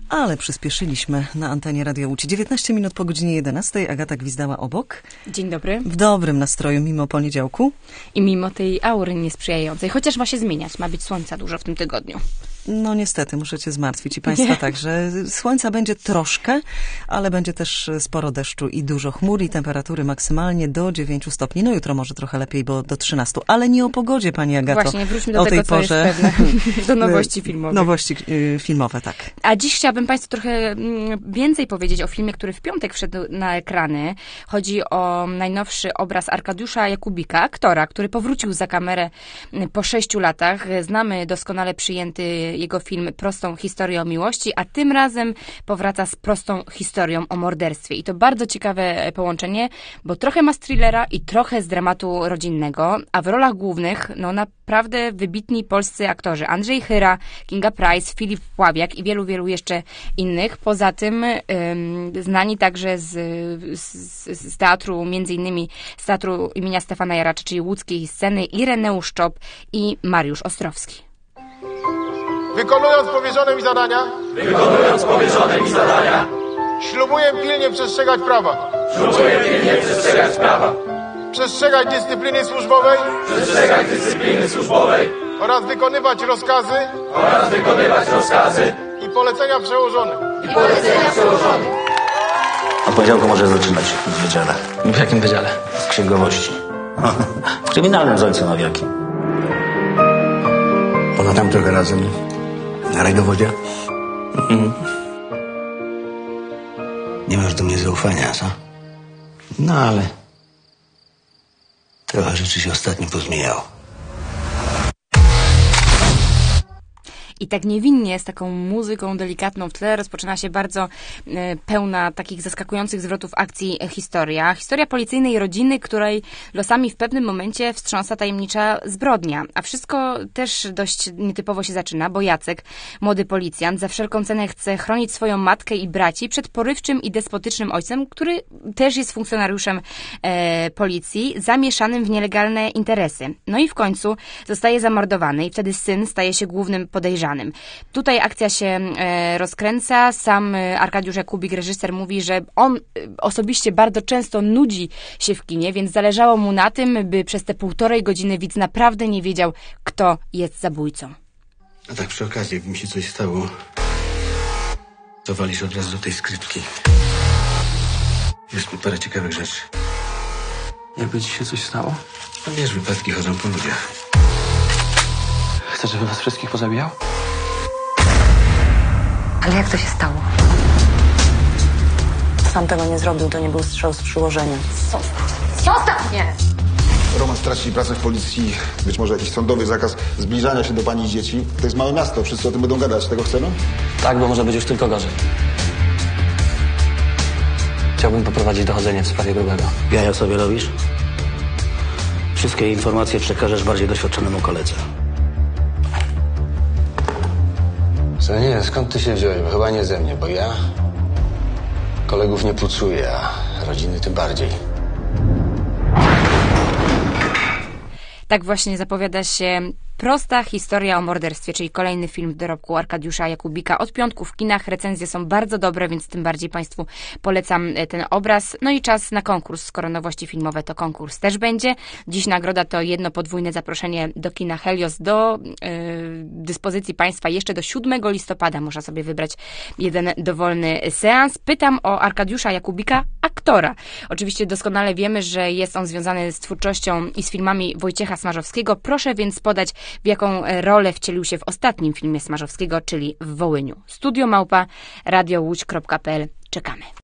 Ale przyspieszyliśmy na antenie Radia Łódź. 19 minut po godzinie 11. Agata Gwizdała obok. Dzień dobry. W dobrym nastroju mimo poniedziałku. I mimo tej aury niesprzyjającej. Chociaż ma się zmieniać. Ma być słońca dużo w tym tygodniu. No niestety, muszę cię zmartwić i państwa także. Słońca będzie troszkę, ale będzie też sporo deszczu i dużo chmur i temperatury maksymalnie do 9 stopni. No jutro może trochę lepiej, bo do 13. Ale nie o pogodzie, pani Agato. Właśnie, wróćmy do tego, co jest pewne. Do nowości filmowych. Nowości filmowe, tak. A dziś chciałabym państwu trochę więcej powiedzieć o filmie, który w piątek wszedł na ekrany. Chodzi o najnowszy obraz Arkadiusza Jakubika, aktora, który powrócił za kamerę po 6 latach. Znamy doskonale przyjęty jego film Prostą historią o miłości, a tym razem powraca z prostą historią o morderstwie. I to bardzo ciekawe połączenie, bo trochę ma z thrillera i trochę z dramatu rodzinnego, a w rolach głównych, no naprawdę wybitni polscy aktorzy. Andrzej Chyra, Kinga Price, Filip Pławiak i wielu, wielu jeszcze innych. Poza tym znani także z teatru, między innymi z teatru imienia Stefana Jaracza, czyli łódzkiej sceny, Ireneusz Czop i Mariusz Ostrowski. Wykonując powierzone mi zadania, ślubuję pilnie przestrzegać prawa. Przestrzegać dyscypliny służbowej. Oraz wykonywać rozkazy. I polecenia przełożonych. Od poniedziałku może zaczynać w wydziale. W jakim wydziale? W księgowości. W kryminalnym z ojcem Awiakiem. Poza tam trochę razem na rajdowodzie. Nie masz do mnie zaufania, co? No ale trochę rzeczy się ostatnio pozmieniało. I tak niewinnie, z taką muzyką delikatną w tle, rozpoczyna się bardzo pełna takich zaskakujących zwrotów akcji historia. Historia policyjnej rodziny, której losami w pewnym momencie wstrząsa tajemnicza zbrodnia. A wszystko też dość nietypowo się zaczyna, bo Jacek, młody policjant, za wszelką cenę chce chronić swoją matkę i braci przed porywczym i despotycznym ojcem, który też jest funkcjonariuszem policji, zamieszanym w nielegalne interesy. No i w końcu zostaje zamordowany i wtedy syn staje się głównym podejrzanym. Tutaj akcja się rozkręca. Sam Arkadiusz Jakubik, reżyser, mówi, że on osobiście bardzo często nudzi się w kinie, więc zależało mu na tym, by przez te 1,5 godziny widz naprawdę nie wiedział, kto jest zabójcą. A tak przy okazji, jakby mi się coś stało, to walisz od razu do tej skrytki. Jest tu parę ciekawych rzeczy. Jakby ci się coś stało? No wiesz, wypadki chodzą po ludziach. Chcesz, żeby was wszystkich pozabijał? Ale jak to się stało? Sam tego nie zrobił, to nie był strzał z przyłożenia. Zostaw mnie! Roman straci pracę w policji, być może jakiś sądowy zakaz zbliżania się do pani i dzieci. To jest małe miasto, wszyscy o tym będą gadać. Tego chcemy? Tak, bo może być już tylko gorzej. Chciałbym poprowadzić dochodzenie w sprawie Grubego. Jaja sobie robisz? Wszystkie informacje przekażesz bardziej doświadczonemu koledze. Co nie, skąd ty się wziąłeś? Bo chyba nie ze mnie, bo ja kolegów nie pucuję, a rodziny tym bardziej. Tak właśnie zapowiada się Prosta historia o morderstwie, czyli kolejny film w dorobku Arkadiusza Jakubika. Od piątku w kinach recenzje są bardzo dobre, więc tym bardziej państwu polecam ten obraz. No i czas na konkurs. Skoro nowości filmowe, to konkurs też będzie. Dziś nagroda to jedno podwójne zaproszenie do kina Helios do dyspozycji państwa jeszcze do 7 listopada. Można sobie wybrać jeden dowolny seans. Pytam o Arkadiusza Jakubika, aktora. Oczywiście doskonale wiemy, że jest on związany z twórczością i z filmami Wojciecha Smarzowskiego. Proszę więc podać, w jaką rolę wcielił się w ostatnim filmie Smarzowskiego, czyli w Wołyniu. Studio @radiołódź.pl. Czekamy.